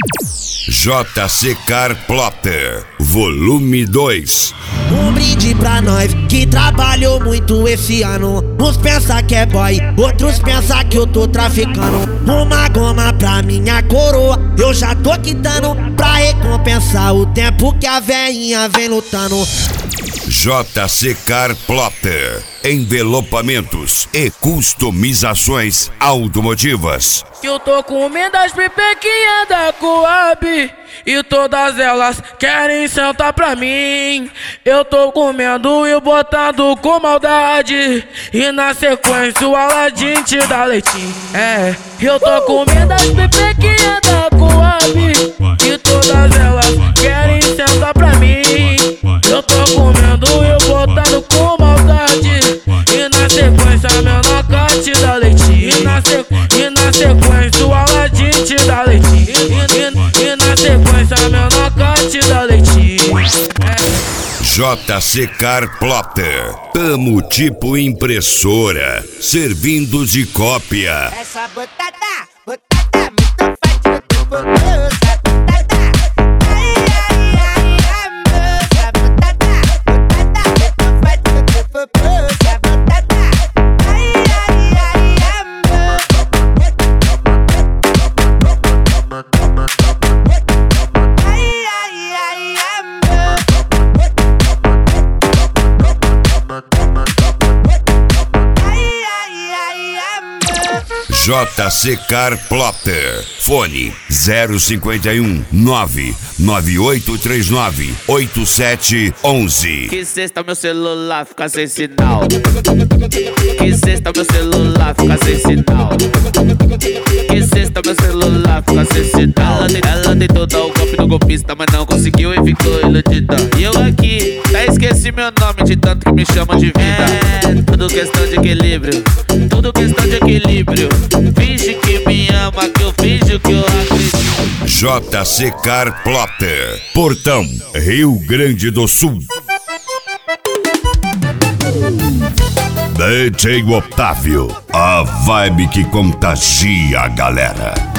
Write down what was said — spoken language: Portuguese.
JC Car Plotter, volume 2. Um brinde pra nós que trabalhou muito esse ano. Uns pensa que é boy, outros pensa que eu tô traficando. Uma goma pra minha coroa, eu já tô quitando, pra recompensar o tempo que a veinha vem lutando. JC Car Plotter, envelopamentos e customizações automotivas. Eu tô comendo as pipequinhas da Coab e todas elas querem sentar pra mim. Eu tô comendo e botando com maldade, e na sequência o Aladim te dá leitinho. Eu tô comendo as pipequinhas da Coab e todas elas querem sentar pra mim. Eu tô comendo e botando com maldade, e na sequência meu noca te dá leitinho. E na sequência o Aladim te dá leitinho. E na sequência meu noca te dá leitinho. JC Car Plotter, tamo tipo impressora, servindo de cópia. Essa batata muito forte, muito poderosa. JC Car Plotter, fone 051 99839 8711. Que sexta meu celular fica sem sinal. Que sexta meu celular fica sem sinal. Que sexta meu celular fica sem sinal. Ela tentou dar o golpe no golpista, mas não conseguiu e ficou iludida. E eu aqui, até esqueci meu nome de tanto que me chamam de vida. Tudo questão de equilíbrio, tudo questão de equilíbrio. Finge que me ama, que eu finjo que eu acredito. JC Car Plotter, Portão, Rio Grande do Sul. DJ Otávio, a vibe que contagia a galera.